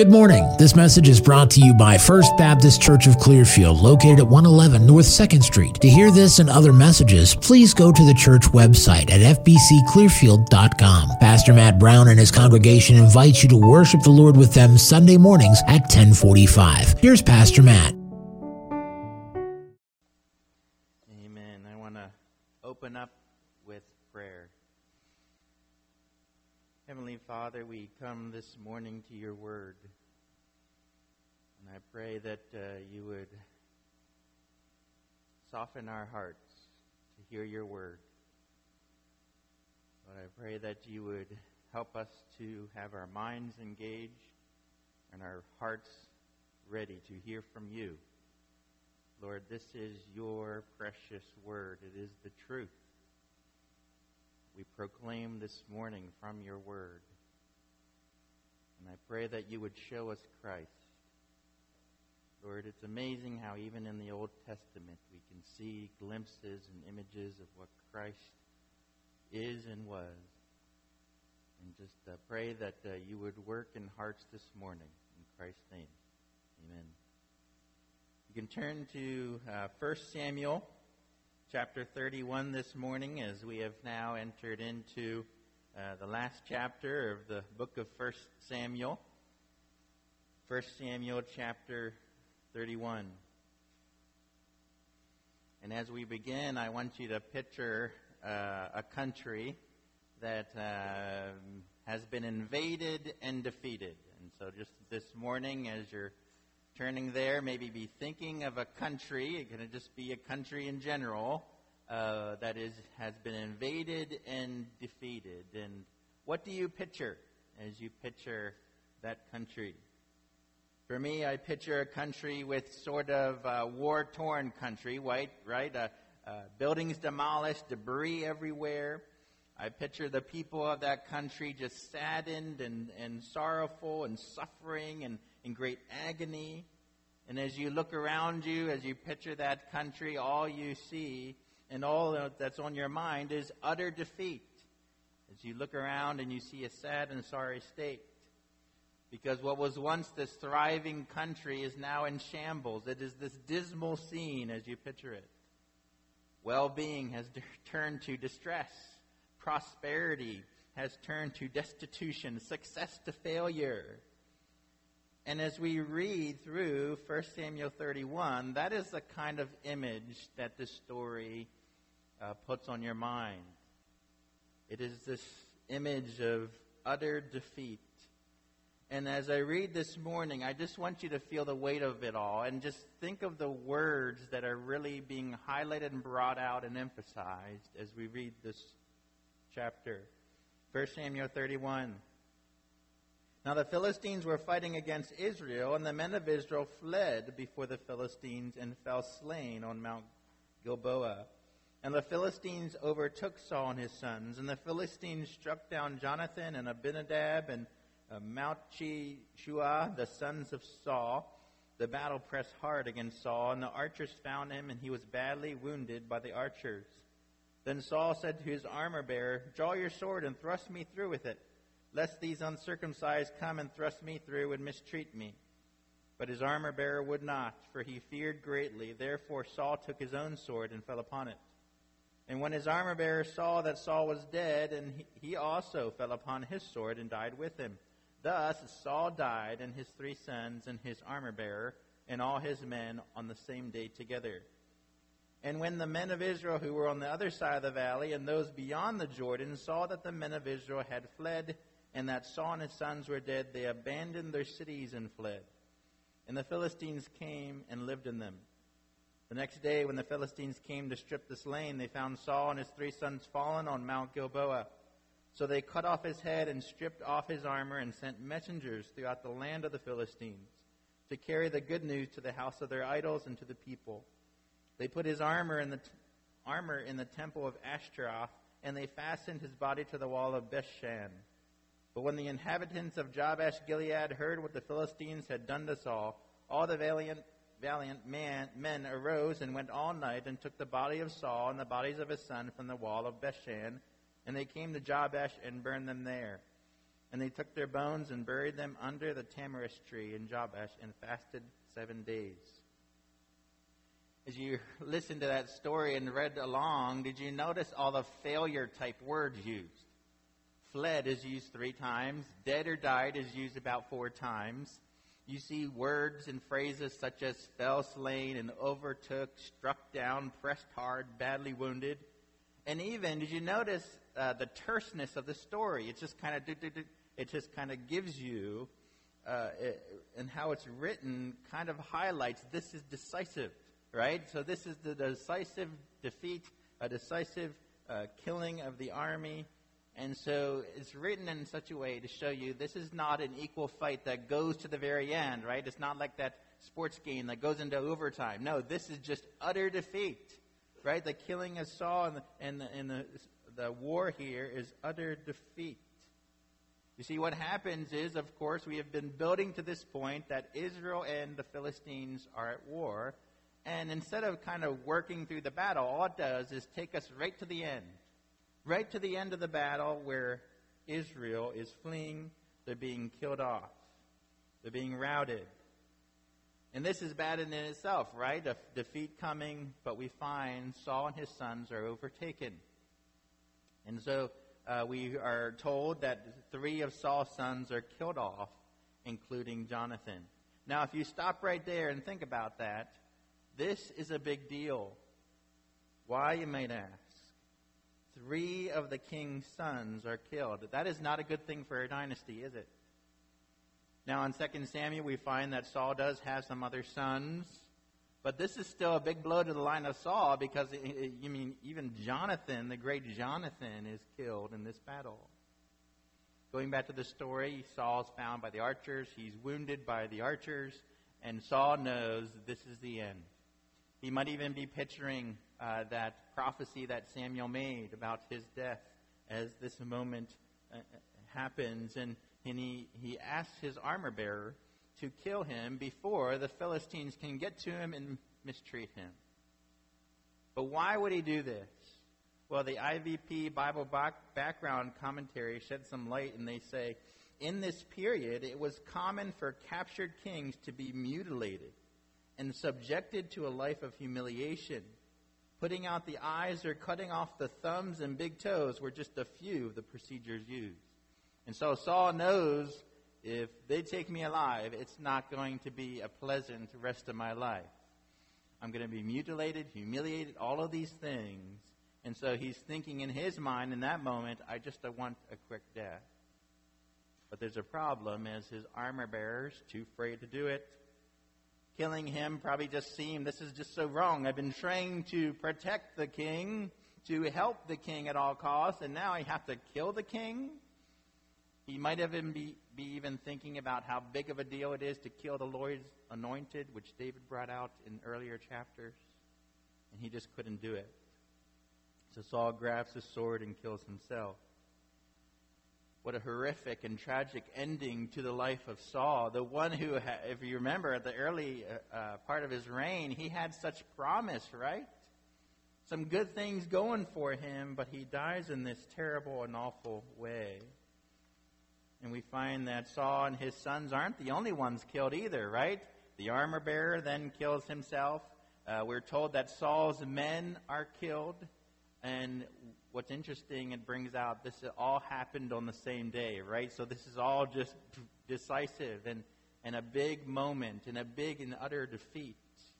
Good morning. This message is brought to you by First Baptist Church of Clearfield, located at 111 North 2nd Street. To hear this and other messages, please go to the church website at fbcclearfield.com. Pastor Matt Brown and his congregation invite you to worship the Lord with them Sunday mornings at 10:45. Here's Pastor Matt. Amen. I want to open up with prayer. Heavenly Father, we come this morning to your word. And I pray that you would soften our hearts to hear your word. Lord, I pray that you would help us to have our minds engaged and our hearts ready to hear from you. Lord, this is your precious word. It is the truth. We proclaim this morning from your word. And I pray that you would show us Christ. Lord, it's amazing how even in the Old Testament we can see glimpses and images of what Christ is and was. And just pray that you would work in hearts this morning. In Christ's name, amen. You can turn to 1 Samuel chapter 31 this morning, as we have now entered into the last chapter of the book of 1 Samuel. 1 Samuel chapter 31. And as we begin, I want you to picture a country that has been invaded and defeated. And so just this morning, as you're turning there, maybe be thinking of a country. It can just be a country in general that has been invaded and defeated. And what do you picture as you picture that country? For me, I picture a country with sort of a war-torn country, right? Buildings demolished, debris everywhere. I picture the people of that country just saddened and sorrowful and suffering and in great agony. And as you look around you, as you picture that country, all you see and all that's on your mind is utter defeat. As you look around and you see a sad and sorry state. Because what was once this thriving country is now in shambles. It is this dismal scene as you picture it. Well-being has turned to distress. Prosperity has turned to destitution. Success to failure. And as we read through 1 Samuel 31, that is the kind of image that this story puts on your mind. It is this image of utter defeat. And as I read this morning, I just want you to feel the weight of it all and just think of the words that are really being highlighted and brought out and emphasized as we read this chapter. 1 Samuel 31. Now the Philistines were fighting against Israel, and the men of Israel fled before the Philistines and fell slain on Mount Gilboa. And the Philistines overtook Saul and his sons, and the Philistines struck down Jonathan and Abinadab and Malchishua, the sons of Saul. The battle pressed hard against Saul, and the archers found him, and he was badly wounded by the archers. Then Saul said to his armor-bearer, "Draw your sword and thrust me through with it, lest these uncircumcised come and thrust me through and mistreat me." But his armor-bearer would not, for he feared greatly. Therefore Saul took his own sword and fell upon it. And when his armor-bearer saw that Saul was dead, and he also fell upon his sword and died with him. Thus Saul died, and his 3 sons, and his armor-bearer, and all his men on the same day together. And when the men of Israel who were on the other side of the valley and those beyond the Jordan saw that the men of Israel had fled, and that Saul and his sons were dead, they abandoned their cities and fled. And the Philistines came and lived in them. The next day, when the Philistines came to strip the slain, they found Saul and his 3 sons fallen on Mount Gilboa. So they cut off his head and stripped off his armor and sent messengers throughout the land of the Philistines to carry the good news to the house of their idols and to the people. They put his armor in the temple of Ashtaroth, and they fastened his body to the wall of Bethshan. But when the inhabitants of Jabesh Gilead heard what the Philistines had done to Saul, all the valiant men arose and went all night and took the body of Saul and the bodies of his son from the wall of Bethshan, and they came to Jabesh and burned them there. And they took their bones and buried them under the tamarisk tree in Jabesh and fasted 7 days. As you listened to that story and read along, did you notice all the failure-type words used? Fled is used 3 times. Dead or died is used about 4 times. You see words and phrases such as fell slain and overtook, struck down, pressed hard, badly wounded. And even, did you notice the terseness of the story? It just kind of gives you, and how it's written kind of highlights this is decisive, right? So this is the decisive defeat, a decisive killing of the army. And so it's written in such a way to show you this is not an equal fight that goes to the very end, right? It's not like that sports game that goes into overtime. No, this is just utter defeat, right? The killing of Saul and the war here is utter defeat. You see, what happens is, of course, we have been building to this point that Israel and the Philistines are at war. And instead of kind of working through the battle, all it does is take us right to the end. Right to the end of the battle where Israel is fleeing, they're being killed off. They're being routed. And this is bad in itself, right? A defeat coming, but we find Saul and his sons are overtaken. And so we are told that 3 of Saul's sons are killed off, including Jonathan. Now, if you stop right there and think about that, this is a big deal. Why, you might ask? 3 of the king's sons are killed. That is not a good thing for a dynasty, is it? Now, in 2 Samuel, we find that Saul does have some other sons. But this is still a big blow to the line of Saul because, even Jonathan, the great Jonathan, is killed in this battle. Going back to the story, Saul's found by the archers. He's wounded by the archers. And Saul knows this is the end. He might even be picturing that prophecy that Samuel made about his death as this moment happens. And he asks his armor bearer to kill him before the Philistines can get to him and mistreat him. But why would he do this? Well, the IVP Bible background commentary shed some light, and they say, in this period, it was common for captured kings to be mutilated and subjected to a life of humiliation. Putting out the eyes or cutting off the thumbs and big toes were just a few of the procedures used. And so Saul knows, if they take me alive, it's not going to be a pleasant rest of my life. I'm going to be mutilated, humiliated, all of these things. And so he's thinking in his mind in that moment, I just want a quick death. But there's a problem, as his armor bearers, too afraid to do it. Killing him probably just seemed, this is just so wrong. I've been trained to protect the king, to help the king at all costs, and now I have to kill the king? He might even be even thinking about how big of a deal it is to kill the Lord's anointed, which David brought out in earlier chapters. And he just couldn't do it. So Saul grabs his sword and kills himself. What a horrific and tragic ending to the life of Saul. The one who, if you remember, at the early part of his reign, he had such promise, right? Some good things going for him, but he dies in this terrible and awful way. And we find that Saul and his sons aren't the only ones killed either, right? The armor bearer then kills himself. We're told that Saul's men are killed. And what's interesting, it brings out this all happened on the same day, right? So this is all just decisive and a big moment and a big and utter defeat.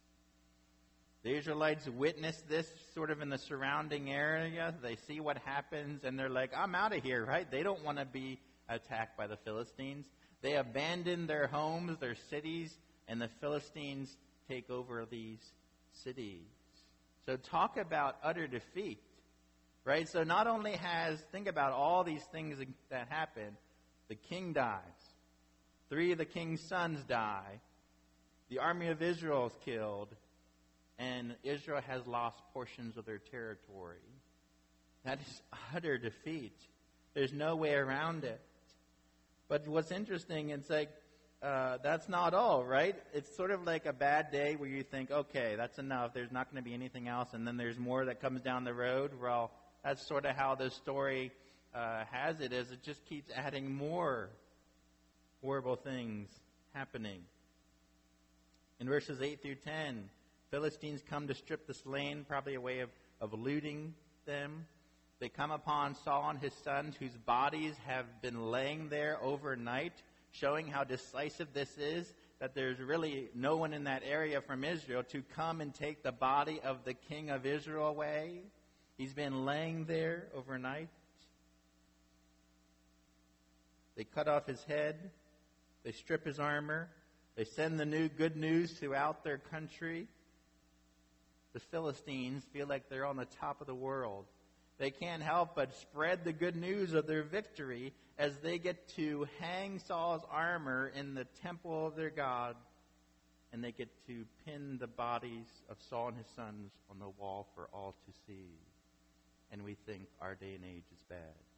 The Israelites witness this sort of in the surrounding area. They see what happens and they're like, I'm out of here, right? They don't want to be attacked by the Philistines. They abandon their homes, their cities, and the Philistines take over these cities. So talk about utter defeat. Right? So not only think about all these things that happen. The king dies. 3 of the king's sons die. The army of Israel is killed. And Israel has lost portions of their territory. That is utter defeat. There's no way around it. But what's interesting, it's like, that's not all, right? It's sort of like a bad day where you think, okay, that's enough. There's not going to be anything else. And then there's more that comes down the road. Well, that's sort of how the story has it is it just keeps adding more horrible things happening. In verses 8 through 10, Philistines come to strip the slain, probably a way of looting them. They come upon Saul and his sons, whose bodies have been laying there overnight, showing how decisive this is, that there's really no one in that area from Israel to come and take the body of the king of Israel away. He's been laying there overnight. They cut off his head. They strip his armor. They send the good news throughout their country. The Philistines feel like they're on the top of the world. They can't help but spread the good news of their victory as they get to hang Saul's armor in the temple of their God, and they get to pin the bodies of Saul and his sons on the wall for all to see. And we think our day and age is bad.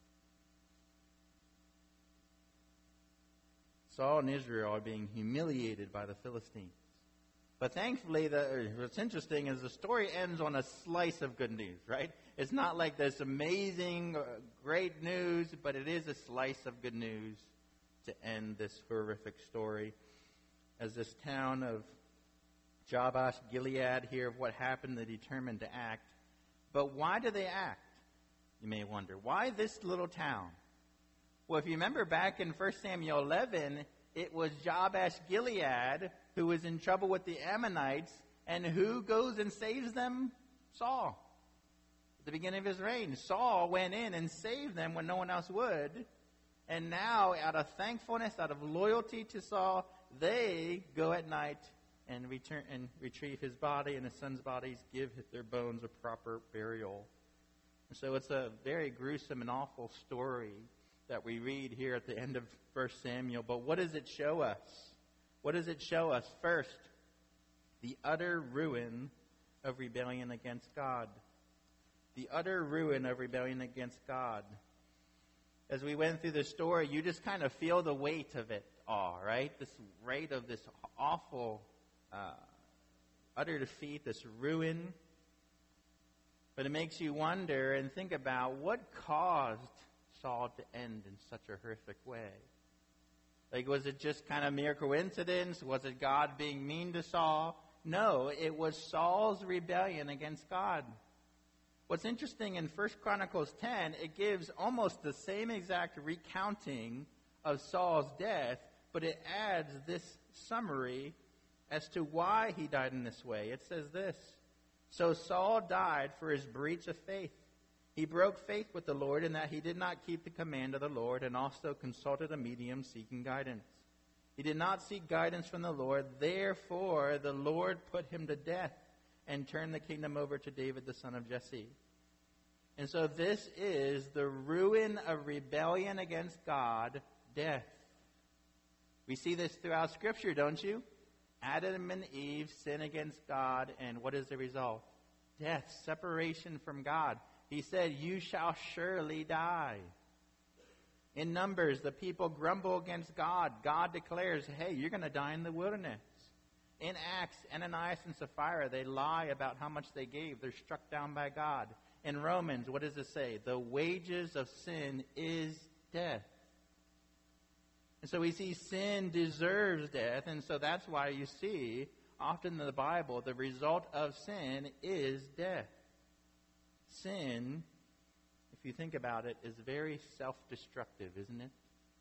Saul and Israel are being humiliated by the Philistines. But thankfully, what's interesting is the story ends on a slice of good news, right? It's not like this amazing, great news, but it is a slice of good news to end this horrific story. As this town of Jabesh Gilead hear of what happened, they determined to act. But why do they act? You may wonder. Why this little town? Well, if you remember back in 1 Samuel 11, it was Jabesh Gilead who was in trouble with the Ammonites, and who goes and saves them? Saul. At the beginning of his reign, Saul went in and saved them when no one else would. And now, out of thankfulness, out of loyalty to Saul, they go at night and retrieve his body and his son's bodies, give their bones a proper burial. And so it's a very gruesome and awful story that we read here at the end of 1 Samuel. But what does it show us? What does it show us? First, the utter ruin of rebellion against God. The utter ruin of rebellion against God. As we went through the story, you just kind of feel the weight of it all, right? This weight of this awful, utter defeat, this ruin. But it makes you wonder and think about what caused Saul to end in such a horrific way. Like, was it just kind of mere coincidence? Was it God being mean to Saul? No, it was Saul's rebellion against God. What's interesting in 1 Chronicles 10, it gives almost the same exact recounting of Saul's death, but it adds this summary as to why he died in this way. It says this: "So Saul died for his breach of faith. He broke faith with the Lord in that he did not keep the command of the Lord, and also consulted a medium seeking guidance. He did not seek guidance from the Lord. Therefore, the Lord put him to death and turned the kingdom over to David, the son of Jesse." And so this is the ruin of rebellion against God, death. We see this throughout Scripture, don't you? Adam and Eve sin against God, and what is the result? Death, separation from God. He said, "You shall surely die." In Numbers, the people grumble against God. God declares, "Hey, you're going to die in the wilderness." In Acts, Ananias and Sapphira, they lie about how much they gave. They're struck down by God. In Romans, what does it say? The wages of sin is death. And so we see sin deserves death, and so that's why you see often in the Bible the result of sin is death. Sin, if you think about it, is very self-destructive, isn't it?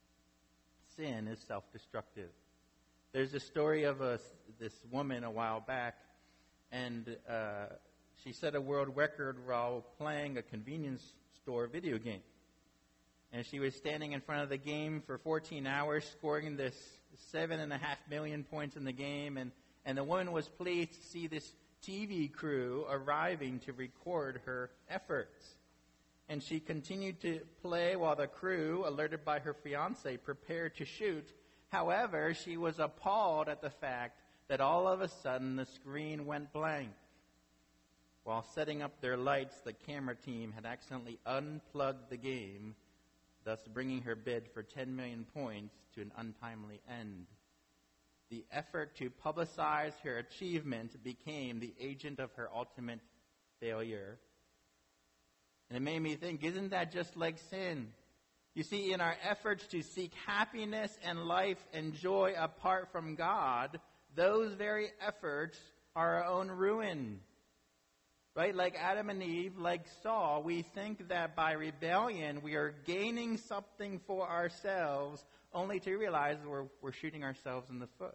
Sin is self-destructive. There's a story of this woman a while back, and she set a world record while playing a convenience store video game. And she was standing in front of the game for 14 hours, scoring this 7.5 million points in the game, and the woman was pleased to see this TV crew arriving to record her efforts. And she continued to play while the crew, alerted by her fiancé, prepared to shoot. However, she was appalled at the fact that all of a sudden the screen went blank. While setting up their lights, the camera team had accidentally unplugged the game, thus bringing her bid for 10 million points to an untimely end. The effort to publicize her achievement became the agent of her ultimate failure. And it made me think, isn't that just like sin? You see, in our efforts to seek happiness and life and joy apart from God, those very efforts are our own ruin. Right? Like Adam and Eve, like Saul, we think that by rebellion we are gaining something for ourselves, only to realize we're shooting ourselves in the foot.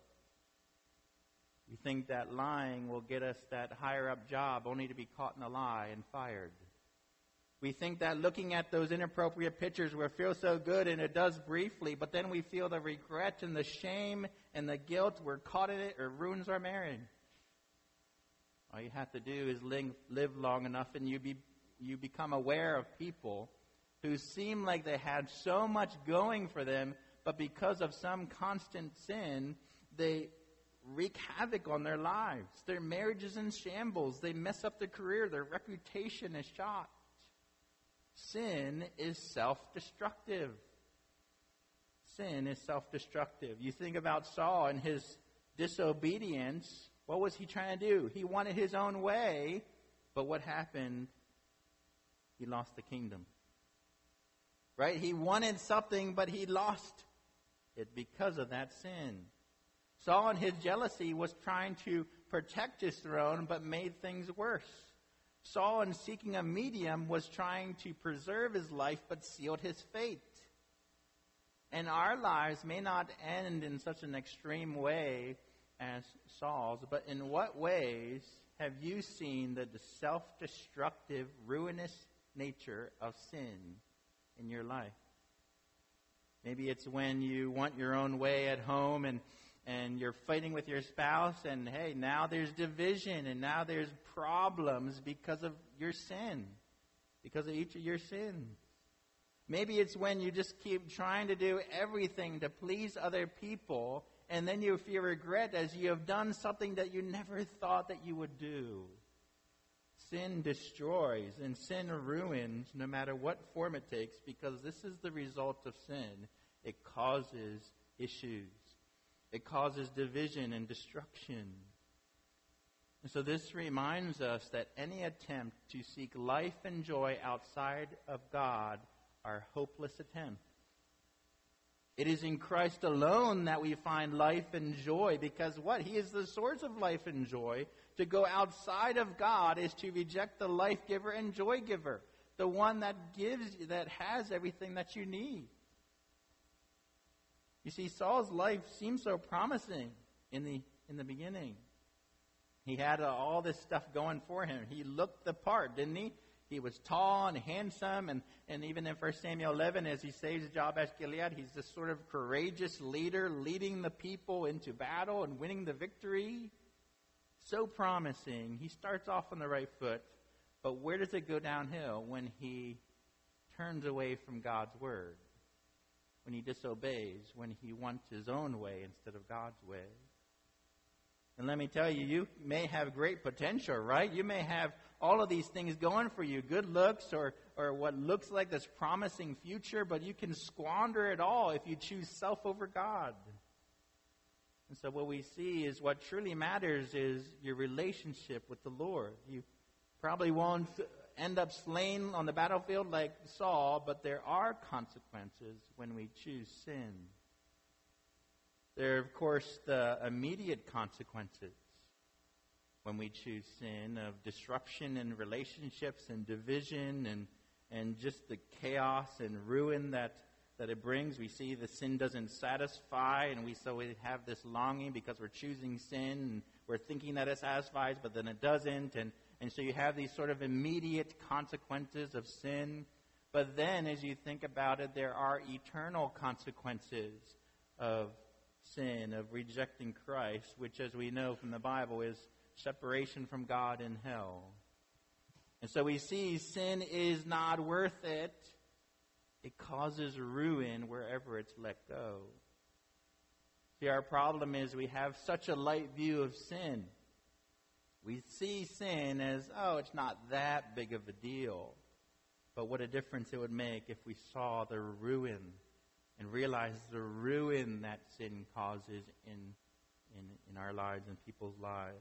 We think that lying will get us that higher up job, only to be caught in a lie and fired. We think that looking at those inappropriate pictures will feel so good, and it does briefly, but then we feel the regret and the shame and the guilt. We're caught in it, or it ruins our marriage. All you have to do is live long enough, and you become aware of people who seem like they had so much going for them, but because of some constant sin, they wreak havoc on their lives. Their marriage is in shambles. They mess up their career. Their reputation is shot. Sin is self-destructive. Sin is self-destructive. You think about Saul and his disobedience. What was he trying to do? He wanted his own way, but what happened? He lost the kingdom. Right? He wanted something, but he lost it because of that sin. Saul, in his jealousy, was trying to protect his throne, but made things worse. Saul, in seeking a medium, was trying to preserve his life, but sealed his fate. And our lives may not end in such an extreme way as Saul's, but in what ways have you seen the self-destructive, ruinous nature of sin in your life? Maybe it's when you want your own way at home and you're fighting with your spouse, and hey, now there's division and now there's problems because of your sin, because of each of your sins. Maybe it's when you just keep trying to do everything to please other people, and then you feel regret as you have done something that you never thought that you would do. Sin destroys and sin ruins no matter what form it takes, because this is the result of sin. It causes issues. It causes division and destruction. And so this reminds us that any attempt to seek life and joy outside of God are hopeless attempts. It is in Christ alone that we find life and joy, because what? He is the source of life and joy. To go outside of God is to reject the life giver and joy giver, the one that has everything that you need. You see, Saul's life seemed so promising in the beginning. He had all this stuff going for him. He looked the part, didn't he? He was tall and handsome, and even in 1 Samuel 11, as he saves Jabesh Gilead, he's this sort of courageous leader leading the people into battle and winning the victory. So promising. He starts off on the right foot, but where does it go downhill? When he turns away from God's word, when he disobeys, when he wants his own way instead of God's way. And let me tell you, you may have great potential, right? You may have all of these things going for you, good looks or what looks like this promising future, but you can squander it all if you choose self over God. And so what we see is what truly matters is your relationship with the Lord. You probably won't end up slain on the battlefield like Saul, but there are consequences when we choose sin. There are, of course, the immediate consequences when we choose sin of disruption in relationships and division and just the chaos and ruin that it brings. We see the sin doesn't satisfy, and we have this longing because we're choosing sin, and we're thinking that it satisfies, but then it doesn't. And so you have these sort of immediate consequences of sin. But then, as you think about it, there are eternal consequences of sin, of rejecting Christ, which, as we know from the Bible, is separation from God in hell. And so we see sin is not worth it. It causes ruin wherever it's let go. See, our problem is we have such a light view of sin. We see sin as, it's not that big of a deal. But what a difference it would make if we saw the ruin and realized the ruin that sin causes in our lives and people's lives.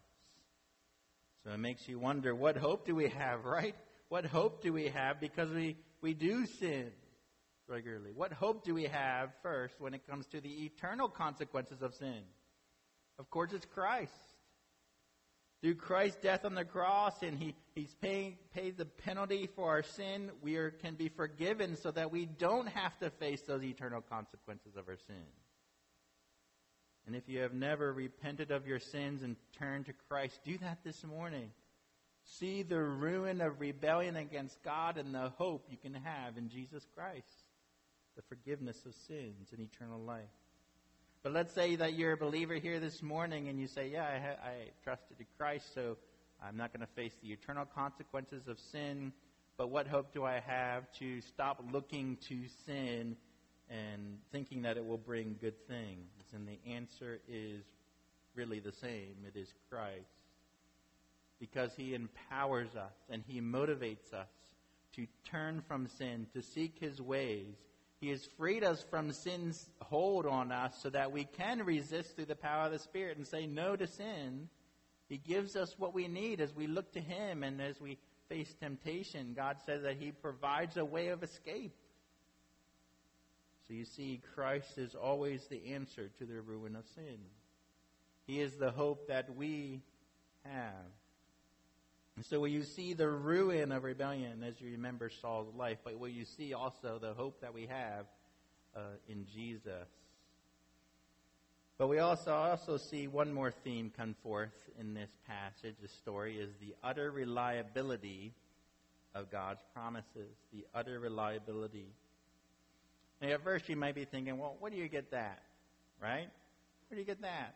So it makes you wonder, what hope do we have, right? What hope do we have? Because we do sin. regularly. What hope do we have first when it comes to the eternal consequences of sin? Of course, it's Christ. Through Christ's death on the cross, and He's paid the penalty for our sin, we can be forgiven so that we don't have to face those eternal consequences of our sin. And if you have never repented of your sins and turned to Christ, do that this morning. See the ruin of rebellion against God and the hope you can have in Jesus Christ, the forgiveness of sins and eternal life. But let's say that you're a believer here this morning and you say, yeah, I trusted in Christ, so I'm not going to face the eternal consequences of sin, but what hope do I have to stop looking to sin and thinking that it will bring good things? And the answer is really the same. It is Christ. Because He empowers us and He motivates us to turn from sin, to seek His ways. He has freed us from sin's hold on us so that we can resist through the power of the Spirit and say no to sin. He gives us what we need as we look to Him and as we face temptation. God says that He provides a way of escape. So you see, Christ is always the answer to the ruin of sin. He is the hope that we have. And so when you see the ruin of rebellion, as you remember Saul's life, but when you see also the hope that we have in Jesus. But we also see one more theme come forth in this passage. The story is the utter reliability of God's promises. The utter reliability. Now, at first you might be thinking, well, where do you get that? Right? Where do you get that?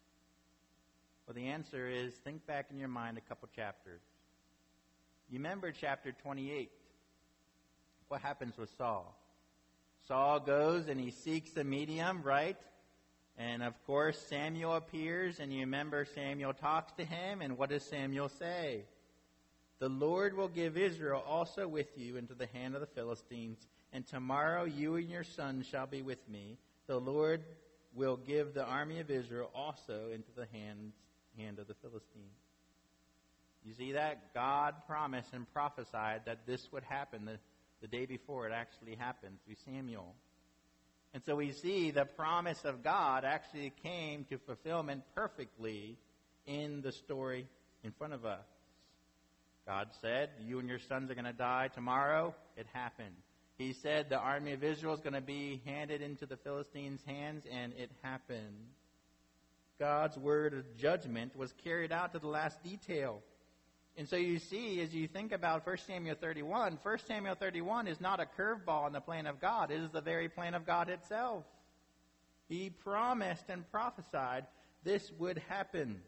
Well, the answer is, think back in your mind a couple chapters. You remember chapter 28. What happens with Saul? Saul goes and he seeks a medium, right? And of course, Samuel appears, and you remember Samuel talks to him, and what does Samuel say? The Lord will give Israel also with you into the hand of the Philistines, and tomorrow you and your son shall be with me. The Lord will give the army of Israel also into the hand of the Philistines. You see that? God promised and prophesied that this would happen the day before it actually happened through Samuel. And so we see the promise of God actually came to fulfillment perfectly in the story in front of us. God said, you and your sons are going to die tomorrow. It happened. He said the army of Israel is going to be handed into the Philistines' hands, and it happened. God's word of judgment was carried out to the last detail. And so you see, as you think about 1 Samuel 31, 1 Samuel 31 is not a curveball in the plan of God. It is the very plan of God itself. He promised and prophesied this would happen.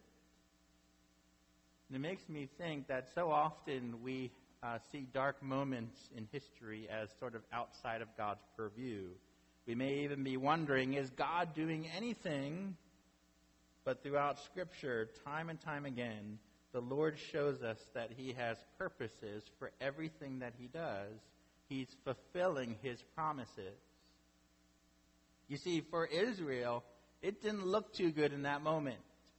And it makes me think that so often we see dark moments in history as sort of outside of God's purview. We may even be wondering, is God doing anything? But throughout Scripture, time and time again, the Lord shows us that He has purposes for everything that He does. He's fulfilling His promises. You see, for Israel, it didn't look too good in that moment.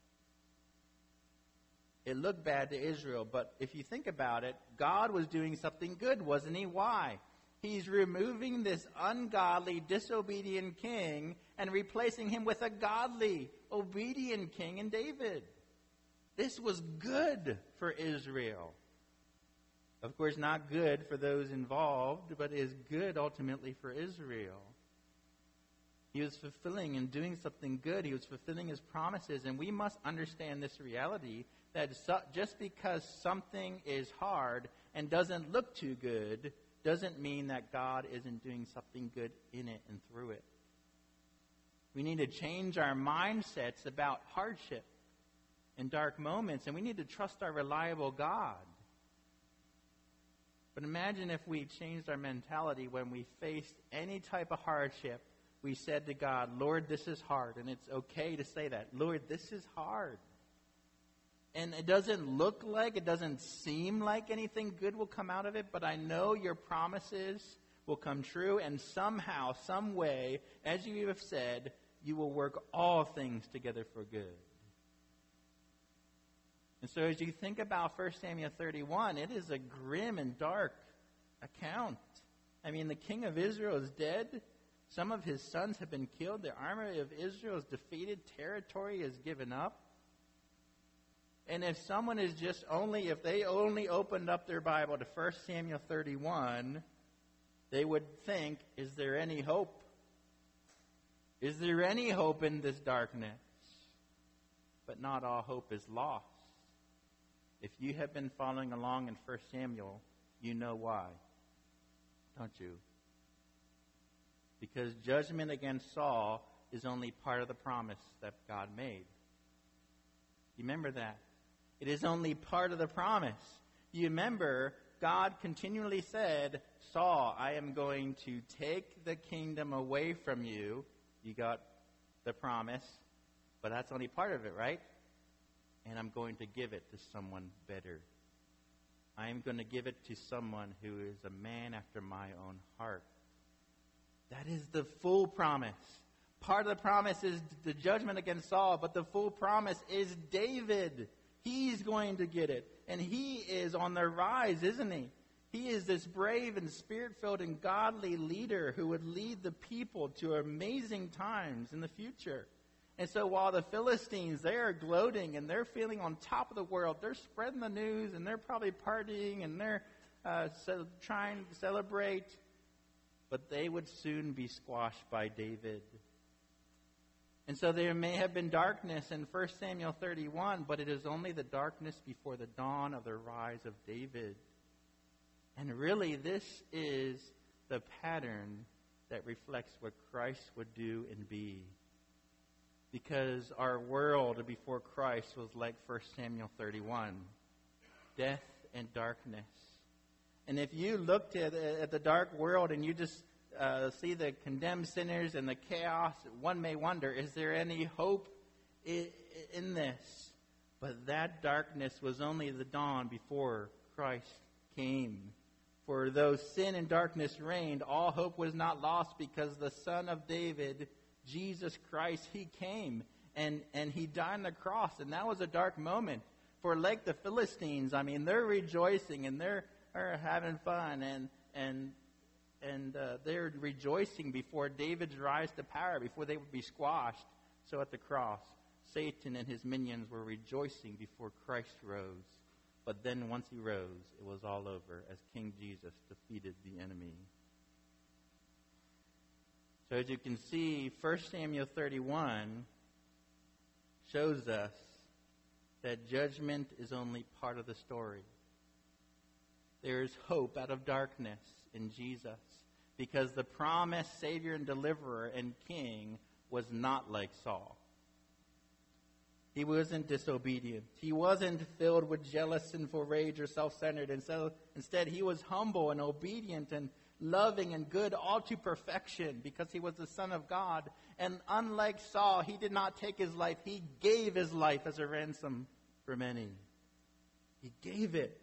It looked bad to Israel, but if you think about it, God was doing something good, wasn't He? Why? He's removing this ungodly, disobedient king and replacing him with a godly, obedient king in David. This was good for Israel. Of course, not good for those involved, but is good ultimately for Israel. He was fulfilling and doing something good. He was fulfilling His promises, and we must understand this reality that just because something is hard and doesn't look too good doesn't mean that God isn't doing something good in it and through it. We need to change our mindsets about hardship and dark moments, and we need to trust our reliable God. But imagine if we changed our mentality when we faced any type of hardship. We said to God, Lord, this is hard. And it's okay to say that. Lord, this is hard. And it doesn't look like, it doesn't seem like anything good will come out of it, but I know your promises will come true, and somehow, some way, as you have said, you will work all things together for good. And so as you think about 1 Samuel 31, it is a grim and dark account. I mean, the king of Israel is dead. Some of his sons have been killed. The army of Israel is defeated. Territory is given up. And if someone is if they only opened up their Bible to 1 Samuel 31, they would think, is there any hope? Is there any hope in this darkness? But not all hope is lost. If you have been following along in 1 Samuel, you know why, don't you? Because judgment against Saul is only part of the promise that God made. You remember that? It is only part of the promise. You remember, God continually said, Saul, I am going to take the kingdom away from you. You got the promise, but that's only part of it, right? And I'm going to give it to someone better. I am going to give it to someone who is a man after my own heart. That is the full promise. Part of the promise is the judgment against Saul, but the full promise is David. He's going to get it. And he is on the rise, isn't he? He is this brave and spirit-filled and godly leader who would lead the people to amazing times in the future. And so while the Philistines, they are gloating and they're feeling on top of the world, they're spreading the news and they're probably partying and they're trying to celebrate, but they would soon be squashed by David. And so there may have been darkness in 1 Samuel 31, but it is only the darkness before the dawn of the rise of David. And really, this is the pattern that reflects what Christ would do and be. Because our world before Christ was like 1 Samuel 31, death and darkness. And if you looked at the dark world and you just see the condemned sinners and the chaos, one may wonder, is there any hope in this? But that darkness was only the dawn before Christ came. For though sin and darkness reigned, all hope was not lost, because the Son of David, Jesus Christ, he came and he died on the cross. And that was a dark moment. For like the Philistines, I mean, they're rejoicing and they're having fun and they're rejoicing before David's rise to power, before they would be squashed. So at the cross, Satan and his minions were rejoicing before Christ rose. But then once he rose, it was all over as King Jesus defeated the enemy. So as you can see, 1 Samuel 31 shows us that judgment is only part of the story. There is hope out of darkness in Jesus, because the promised Savior and Deliverer and King was not like Saul. He wasn't disobedient. He wasn't filled with jealous, sinful rage or self-centered. And so instead, he was humble and obedient and loving and good, all to perfection, because he was the Son of God. And unlike Saul, he did not take his life. He gave his life as a ransom for many. He gave it.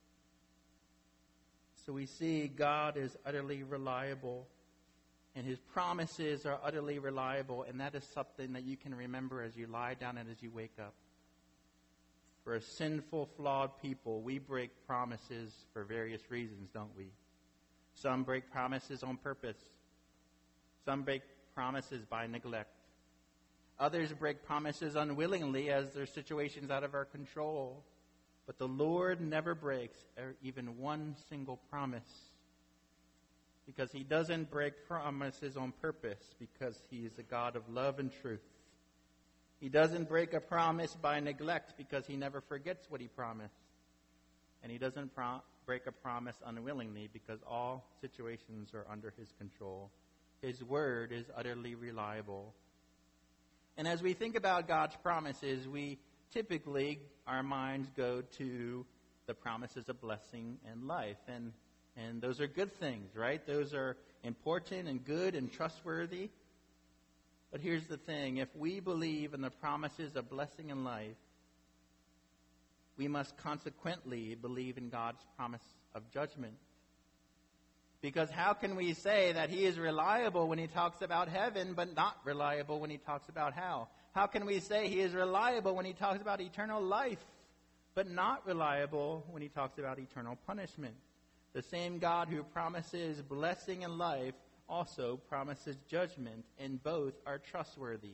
So we see God is utterly reliable, and his promises are utterly reliable, and that is something that you can remember as you lie down and as you wake up. For a sinful, flawed people, we break promises for various reasons, don't we? Some break promises on purpose. Some break promises by neglect. Others break promises unwillingly as their situation's out of our control. But the Lord never breaks even one single promise, because he doesn't break promises on purpose, because he is a God of love and truth. He doesn't break a promise by neglect, because he never forgets what he promised. And he doesn't break a promise unwillingly, because all situations are under his control. His word is utterly reliable. And as we think about God's promises, typically our minds go to the promises of blessing and life. And those are good things, right? Those are important and good and trustworthy. But here's the thing. If we believe in the promises of blessing and life, we must consequently believe in God's promise of judgment. Because how can we say that he is reliable when he talks about heaven, but not reliable when he talks about hell? How can we say he is reliable when he talks about eternal life, but not reliable when he talks about eternal punishment? The same God who promises blessing and life also promises judgment, and both are trustworthy.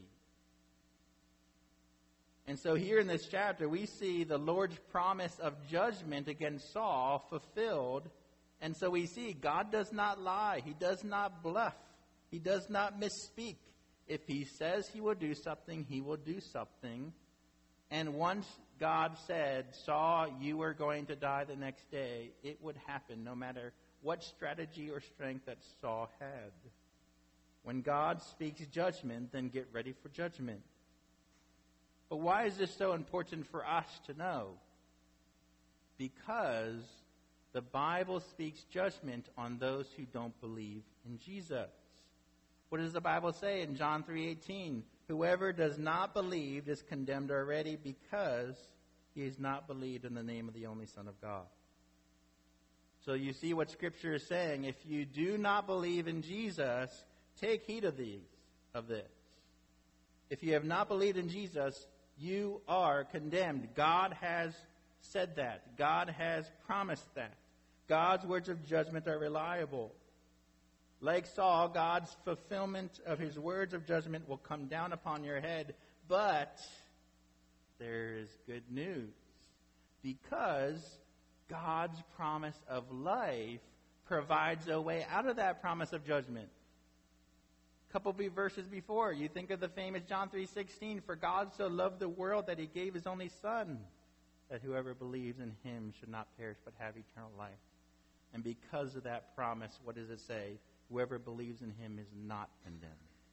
And so here in this chapter, we see the Lord's promise of judgment against Saul fulfilled. And so we see God does not lie. He does not bluff. He does not misspeak. If he says he will do something, he will do something. And once God said, Saul, you are going to die the next day, it would happen no matter what strategy or strength that Saul had. When God speaks judgment, then get ready for judgment. But why is this so important for us to know? Because the Bible speaks judgment on those who don't believe in Jesus. What does the Bible say in John 3:18? Whoever does not believe is condemned already because he has not believed in the name of the only Son of God. So you see what Scripture is saying. If you do not believe in Jesus, take heed of this. If you have not believed in Jesus, you are condemned. God has said that. God has promised that. God's words of judgment are reliable. Like Saul, God's fulfillment of his words of judgment will come down upon your head. But there is good news. Because God's promise of life provides a way out of that promise of judgment. A couple of verses before, you think of the famous John 3:16, for God so loved the world that he gave his only Son, that whoever believes in him should not perish but have eternal life. And because of that promise, what does it say? Whoever believes in him is not condemned.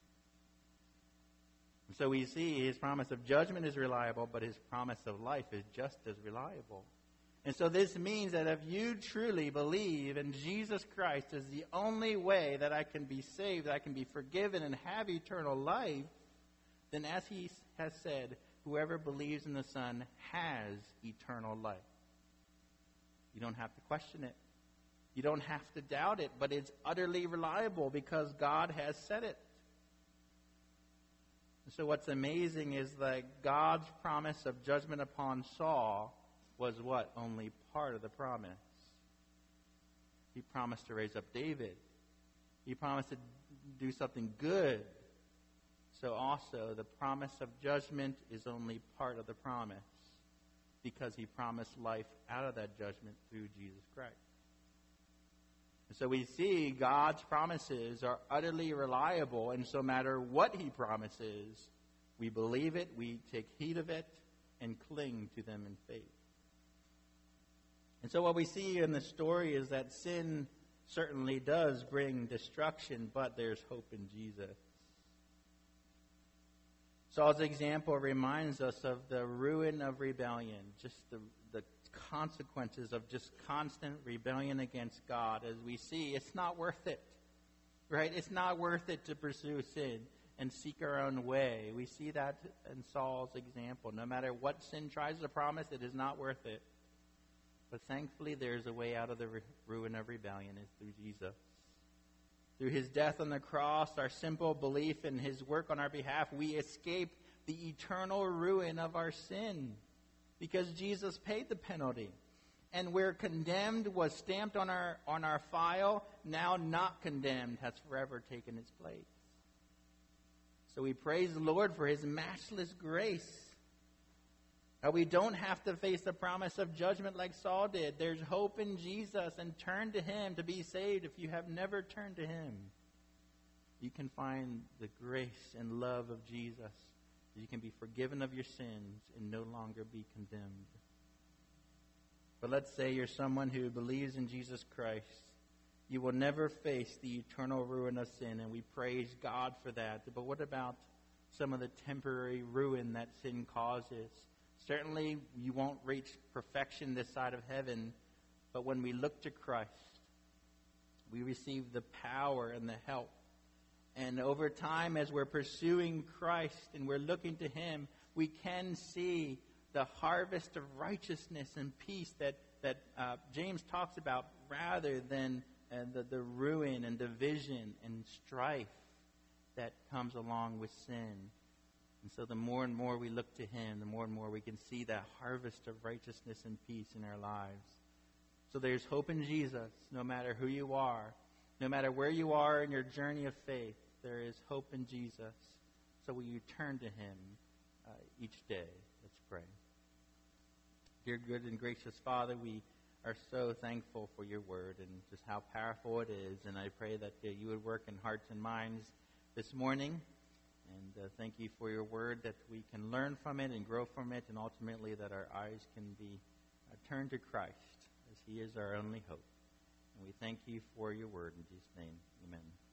So we see his promise of judgment is reliable, but his promise of life is just as reliable. And so this means that if you truly believe in Jesus Christ as the only way that I can be saved, that I can be forgiven and have eternal life, then as he has said, whoever believes in the Son has eternal life. You don't have to question it. You don't have to doubt it, but it's utterly reliable because God has said it. So what's amazing is that God's promise of judgment upon Saul was what? Only part of the promise. He promised to raise up David. He promised to do something good. So also the promise of judgment is only part of the promise because he promised life out of that judgment through Jesus Christ. So we see God's promises are utterly reliable, and so no matter what he promises, we believe it, we take heed of it, and cling to them in faith. And so what we see in the story is that sin certainly does bring destruction, but there's hope in Jesus. Saul's example reminds us of the ruin of rebellion, just the consequences of just constant rebellion against God. As we see, it's not worth it, right? It's not worth it to pursue sin and seek our own way. We see that in Saul's example. No matter what sin tries to promise, it is not worth it. But thankfully, there's a way out of the ruin of rebellion. It's through Jesus. Through his death on the cross, our simple belief in his work on our behalf, we escape the eternal ruin of our sin. Because Jesus paid the penalty. And where condemned was stamped on our file, now not condemned has forever taken its place. So we praise the Lord for his matchless grace. We don't have to face the promise of judgment like Saul did. There's hope in Jesus, and turn to him to be saved if you have never turned to him. You can find the grace and love of Jesus. You can be forgiven of your sins and no longer be condemned. But let's say you're someone who believes in Jesus Christ. You will never face the eternal ruin of sin, and we praise God for that. But what about some of the temporary ruin that sin causes? Certainly, you won't reach perfection this side of heaven, but when we look to Christ, we receive the power and the help. And over time, as we're pursuing Christ and we're looking to him, we can see the harvest of righteousness and peace that James talks about, rather than the ruin and division and strife that comes along with sin. And so the more and more we look to him, the more and more we can see that harvest of righteousness and peace in our lives. So there's hope in Jesus, no matter who you are, no matter where you are in your journey of faith. There is hope in Jesus. So will you turn to him each day? Let's pray. Dear good and gracious Father, we are so thankful for your word and just how powerful it is. And I pray that you would work in hearts and minds this morning. And thank you for your word, that we can learn from it and grow from it, and ultimately that our eyes can be turned to Christ, as he is our only hope. And we thank you for your word. In Jesus' name, amen.